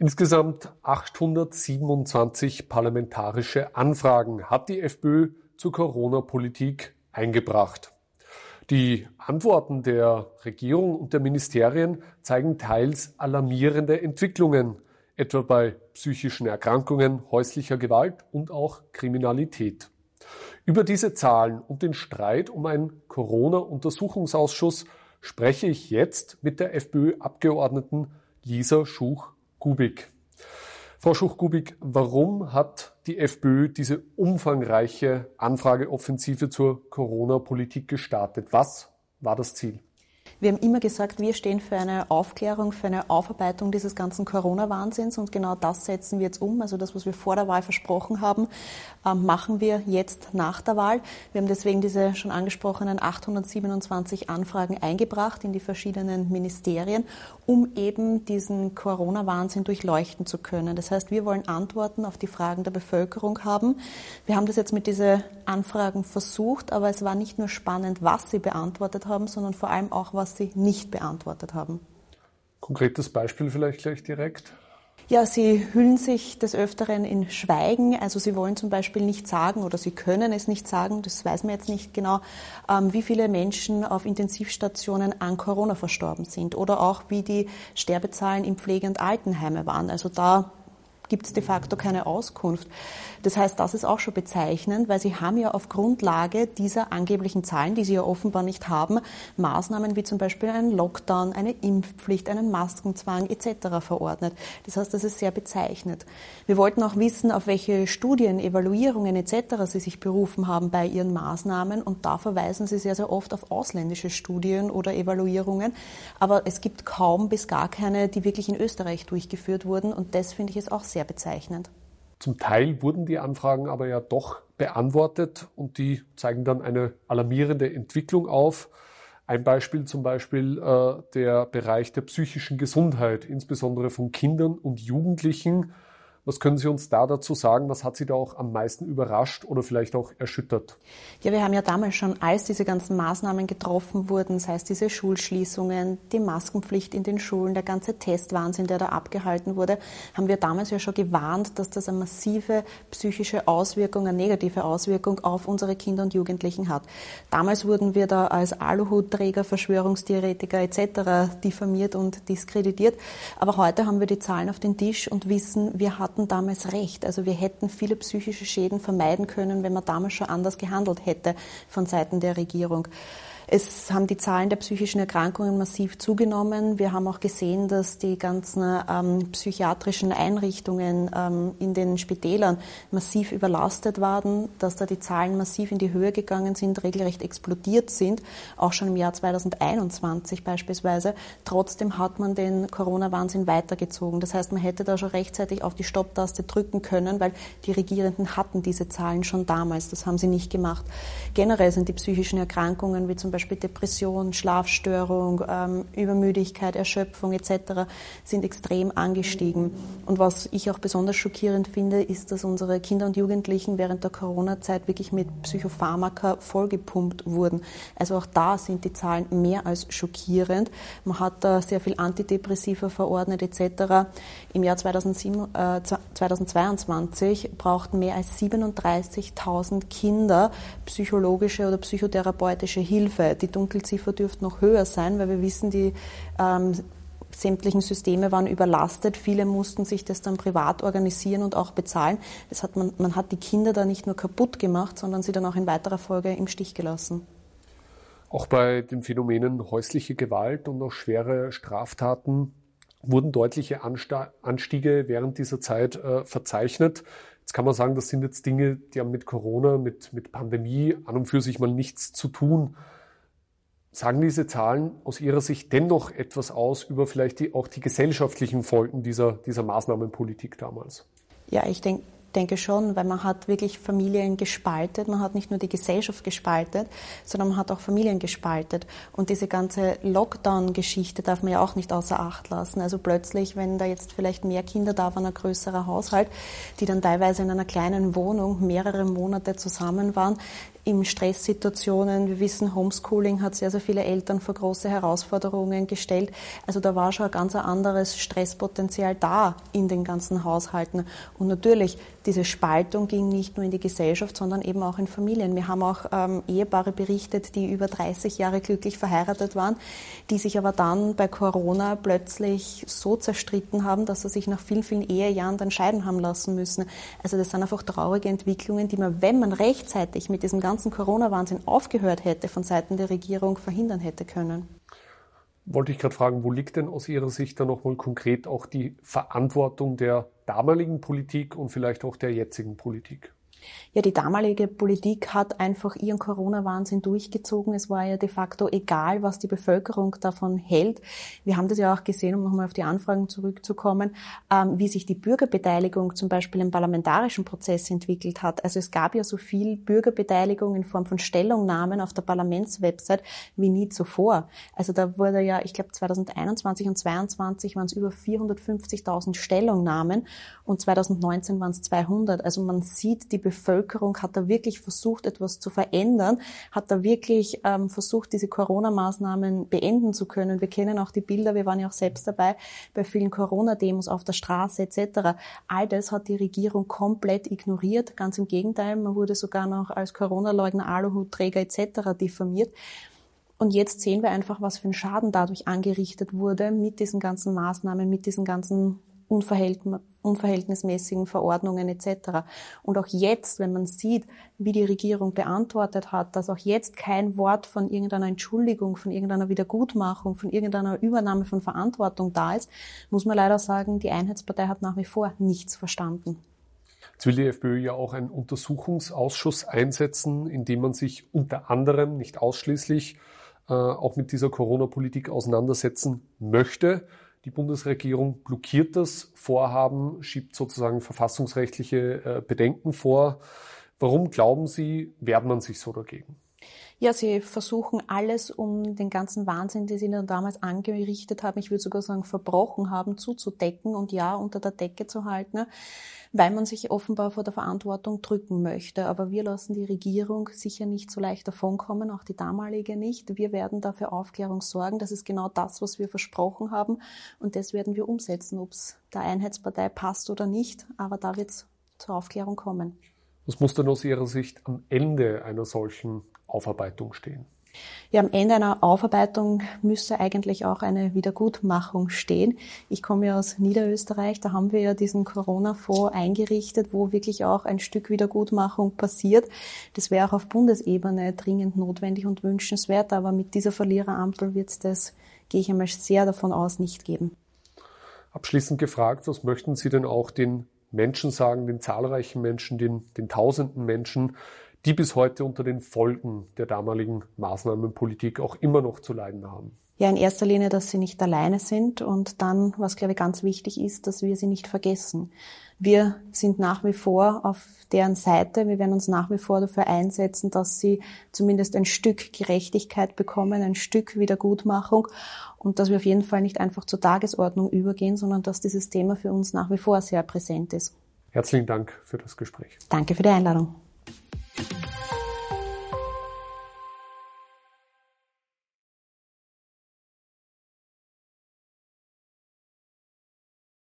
Insgesamt 827 parlamentarische Anfragen hat die FPÖ zur Corona-Politik eingebracht. Die Antworten der Regierung und der Ministerien zeigen teils alarmierende Entwicklungen, etwa bei psychischen Erkrankungen, häuslicher Gewalt und auch Kriminalität. Über diese Zahlen und den Streit um einen Corona-Untersuchungsausschuss spreche ich jetzt mit der FPÖ-Abgeordneten Lisa Schuch-Kubik. Frau Schuch-Kubik, warum hat die FPÖ diese umfangreiche Anfrageoffensive zur Corona-Politik gestartet? Was war das Ziel? Wir haben immer gesagt, wir stehen für eine Aufklärung, für eine Aufarbeitung dieses ganzen Corona-Wahnsinns und genau das setzen wir jetzt um. Also das, was wir vor der Wahl versprochen haben, machen wir jetzt nach der Wahl. Wir haben deswegen diese schon angesprochenen 827 Anfragen eingebracht in die verschiedenen Ministerien, um eben diesen Corona-Wahnsinn durchleuchten zu können. Das heißt, wir wollen Antworten auf die Fragen der Bevölkerung haben. Wir haben das jetzt mit diesen Anfragen versucht, aber es war nicht nur spannend, was sie beantwortet haben, sondern vor allem auch, was sie nicht beantwortet haben. Konkretes Beispiel vielleicht gleich direkt? Ja, sie hüllen sich des Öfteren in Schweigen. Also sie wollen zum Beispiel nicht sagen oder sie können es nicht sagen, das weiß man jetzt nicht genau, wie viele Menschen auf Intensivstationen an Corona verstorben sind oder auch wie die Sterbezahlen in Pflege- und Altenheime waren. Also da gibt es de facto keine Auskunft. Das heißt, das ist auch schon bezeichnend, weil sie haben ja auf Grundlage dieser angeblichen Zahlen, die sie ja offenbar nicht haben, Maßnahmen wie zum Beispiel einen Lockdown, eine Impfpflicht, einen Maskenzwang etc. verordnet. Das heißt, das ist sehr bezeichnend. Wir wollten auch wissen, auf welche Studien, Evaluierungen etc. sie sich berufen haben bei ihren Maßnahmen und da verweisen sie sehr, sehr oft auf ausländische Studien oder Evaluierungen. Aber es gibt kaum bis gar keine, die wirklich in Österreich durchgeführt wurden und das finde ich ist auch sehr bezeichnend. Zum Teil wurden die Anfragen aber ja doch beantwortet und die zeigen dann eine alarmierende Entwicklung auf. Ein Beispiel zum Beispiel der Bereich der psychischen Gesundheit, insbesondere von Kindern und Jugendlichen. Was können Sie uns da dazu sagen? Was hat Sie da auch am meisten überrascht oder vielleicht auch erschüttert? Ja, wir haben ja damals schon, als diese ganzen Maßnahmen getroffen wurden, sei es diese Schulschließungen, die Maskenpflicht in den Schulen, der ganze Testwahnsinn, der da abgehalten wurde, haben wir damals ja schon gewarnt, dass das eine massive psychische Auswirkung, eine negative Auswirkung auf unsere Kinder und Jugendlichen hat. Damals wurden wir da als Aluhutträger, Verschwörungstheoretiker etc. diffamiert und diskreditiert. Aber heute haben wir die Zahlen auf den Tisch und wissen, wir hatten damals recht. Also wir hätten viele psychische Schäden vermeiden können, wenn man damals schon anders gehandelt hätte von Seiten der Regierung. Es haben die Zahlen der psychischen Erkrankungen massiv zugenommen. Wir haben auch gesehen, dass die ganzen psychiatrischen Einrichtungen in den Spitälern massiv überlastet waren, dass da die Zahlen massiv in die Höhe gegangen sind, regelrecht explodiert sind, auch schon im Jahr 2021 beispielsweise. Trotzdem hat man den Corona-Wahnsinn weitergezogen. Das heißt, man hätte da schon rechtzeitig auf die Stopptaste drücken können, weil die Regierenden hatten diese Zahlen schon damals. Das haben sie nicht gemacht. Generell sind die psychischen Erkrankungen, wie zum Beispiel Depression, Schlafstörung, Übermüdigkeit, Erschöpfung etc. sind extrem angestiegen. Und was ich auch besonders schockierend finde, ist, dass unsere Kinder und Jugendlichen während der Corona-Zeit wirklich mit Psychopharmaka vollgepumpt wurden. Also auch da sind die Zahlen mehr als schockierend. Man hat da sehr viel Antidepressiva verordnet etc. Im Jahr 2022 brauchten mehr als 37.000 Kinder psychologische oder psychotherapeutische Hilfe. Die Dunkelziffer dürfte noch höher sein, weil wir wissen, die sämtlichen Systeme waren überlastet. Viele mussten sich das dann privat organisieren und auch bezahlen. Das hat man hat die Kinder da nicht nur kaputt gemacht, sondern sie dann auch in weiterer Folge im Stich gelassen. Auch bei den Phänomenen häusliche Gewalt und auch schwere Straftaten wurden deutliche Anstiege während dieser Zeit verzeichnet. Jetzt kann man sagen, das sind jetzt Dinge, die haben mit Corona, mit Pandemie an und für sich mal nichts zu tun. Sagen diese Zahlen aus Ihrer Sicht dennoch etwas aus über vielleicht auch die gesellschaftlichen Folgen dieser Maßnahmenpolitik damals? Ja, ich denke schon, weil man hat wirklich Familien gespaltet. Man hat nicht nur die Gesellschaft gespaltet, sondern man hat auch Familien gespaltet. Und diese ganze Lockdown-Geschichte darf man ja auch nicht außer Acht lassen. Also plötzlich, wenn da jetzt vielleicht mehr Kinder da waren, ein größerer Haushalt, die dann teilweise in einer kleinen Wohnung mehrere Monate zusammen waren, in Stresssituationen. Wir wissen, Homeschooling hat sehr, sehr viele Eltern vor große Herausforderungen gestellt. Also da war schon ein ganz anderes Stresspotenzial da in den ganzen Haushalten. Und natürlich, diese Spaltung ging nicht nur in die Gesellschaft, sondern eben auch in Familien. Wir haben auch Ehepaare berichtet, die über 30 Jahre glücklich verheiratet waren, die sich aber dann bei Corona plötzlich so zerstritten haben, dass sie sich nach vielen, vielen Ehejahren dann scheiden haben lassen müssen. Also das sind einfach traurige Entwicklungen, die man, wenn man rechtzeitig mit diesem ganzen Corona-Wahnsinn aufgehört hätte, von Seiten der Regierung verhindern hätte können. Wollte ich gerade fragen, wo liegt denn aus Ihrer Sicht dann nochmal konkret auch die Verantwortung der damaligen Politik und vielleicht auch der jetzigen Politik? Ja, die damalige Politik hat einfach ihren Corona-Wahnsinn durchgezogen. Es war ja de facto egal, was die Bevölkerung davon hält. Wir haben das ja auch gesehen, um nochmal auf die Anfragen zurückzukommen, wie sich die Bürgerbeteiligung zum Beispiel im parlamentarischen Prozess entwickelt hat. Also es gab ja so viel Bürgerbeteiligung in Form von Stellungnahmen auf der Parlamentswebsite wie nie zuvor. Also da wurde ja, ich glaube 2021 und 2022 waren es über 450.000 Stellungnahmen und 2019 waren es 200. Also man sieht, die Bevölkerung hat da wirklich versucht, etwas zu verändern, hat da wirklich versucht, diese Corona-Maßnahmen beenden zu können. Wir kennen auch die Bilder, wir waren ja auch selbst dabei bei vielen Corona-Demos auf der Straße etc. All das hat die Regierung komplett ignoriert. Ganz im Gegenteil, man wurde sogar noch als Corona-Leugner, Aluhutträger etc. diffamiert. Und jetzt sehen wir einfach, was für ein Schaden dadurch angerichtet wurde mit diesen ganzen Maßnahmen, mit diesen ganzen unverhältnismäßigen Verordnungen etc. Und auch jetzt, wenn man sieht, wie die Regierung beantwortet hat, dass auch jetzt kein Wort von irgendeiner Entschuldigung, von irgendeiner Wiedergutmachung, von irgendeiner Übernahme von Verantwortung da ist, muss man leider sagen, die Einheitspartei hat nach wie vor nichts verstanden. Jetzt will die FPÖ ja auch einen Untersuchungsausschuss einsetzen, in dem man sich unter anderem, nicht ausschließlich, auch mit dieser Corona-Politik auseinandersetzen möchte. Die Bundesregierung blockiert das Vorhaben, schiebt sozusagen verfassungsrechtliche Bedenken vor. Warum, glauben Sie, wehrt man sich so dagegen? Ja, sie versuchen alles, um den ganzen Wahnsinn, den sie dann damals angerichtet haben, ich würde sogar sagen verbrochen haben, zuzudecken und ja, unter der Decke zu halten, weil man sich offenbar vor der Verantwortung drücken möchte. Aber wir lassen die Regierung sicher nicht so leicht davonkommen, auch die damalige nicht. Wir werden dafür Aufklärung sorgen. Das ist genau das, was wir versprochen haben und das werden wir umsetzen, ob es der Einheitspartei passt oder nicht. Aber da wird es zur Aufklärung kommen. Was muss denn aus Ihrer Sicht am Ende einer solchen Aufarbeitung stehen? Ja, am Ende einer Aufarbeitung müsste eigentlich auch eine Wiedergutmachung stehen. Ich komme ja aus Niederösterreich, da haben wir ja diesen Corona-Fonds eingerichtet, wo wirklich auch ein Stück Wiedergutmachung passiert. Das wäre auch auf Bundesebene dringend notwendig und wünschenswert, aber mit dieser Verliererampel wird es das, gehe ich einmal sehr davon aus, nicht geben. Abschließend gefragt, was möchten Sie denn auch den Menschen sagen, den zahlreichen Menschen, den tausenden Menschen, die bis heute unter den Folgen der damaligen Maßnahmenpolitik auch immer noch zu leiden haben? Ja, in erster Linie, dass sie nicht alleine sind und dann, was glaube ich ganz wichtig ist, dass wir sie nicht vergessen. Wir sind nach wie vor auf deren Seite. Wir werden uns nach wie vor dafür einsetzen, dass sie zumindest ein Stück Gerechtigkeit bekommen, ein Stück Wiedergutmachung und dass wir auf jeden Fall nicht einfach zur Tagesordnung übergehen, sondern dass dieses Thema für uns nach wie vor sehr präsent ist. Herzlichen Dank für das Gespräch. Danke für die Einladung.